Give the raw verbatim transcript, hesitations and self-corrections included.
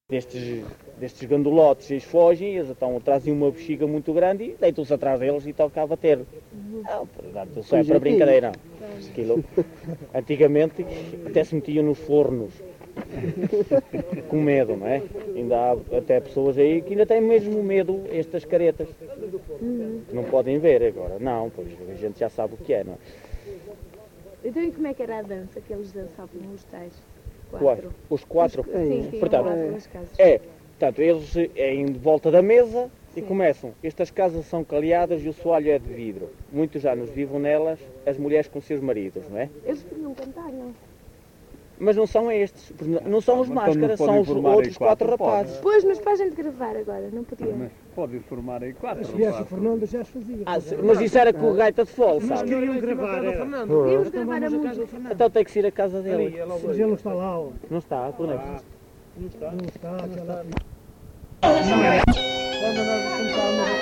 destes, destes gandulotes, eles fogem, eles então trazem uma bexiga muito grande e deitam-se atrás deles e tocam a bater. Não, portanto, só é para brincadeira. Aquilo, antigamente até se metiam nos fornos, com medo, não é? Ainda há até pessoas aí que ainda têm mesmo medo, estas caretas, que não podem ver agora. Não, pois a gente já sabe o que é, não é? Então e como é que era a dança que eles dançavam os tais? Quatro. Os quatro? Os, sim, sim, portanto, lá pelas casas. é, portanto, eles é em volta da mesa e Sim. começam. Estas casas são calhadas e o soalho é de vidro. Muitos anos vivam nelas as mulheres com seus maridos, não é? Eles podiam cantar, não? Mas não são estes, não são os máscaras, são os outros quatro rapazes. Pois, mas para a gente gravar agora, não podia. Mas pode formar aí quatro. Se viesse o Fernando já as fazia. Ah, se- mas isso era com o gaita de fole, Mas sabe? queriam gravar, era. Podíamos gravar a música. Então tem que ser a casa dele. Mas ele não está lá, ó. Não está, por onde é que está? Não está, aquela... Quando nós começámos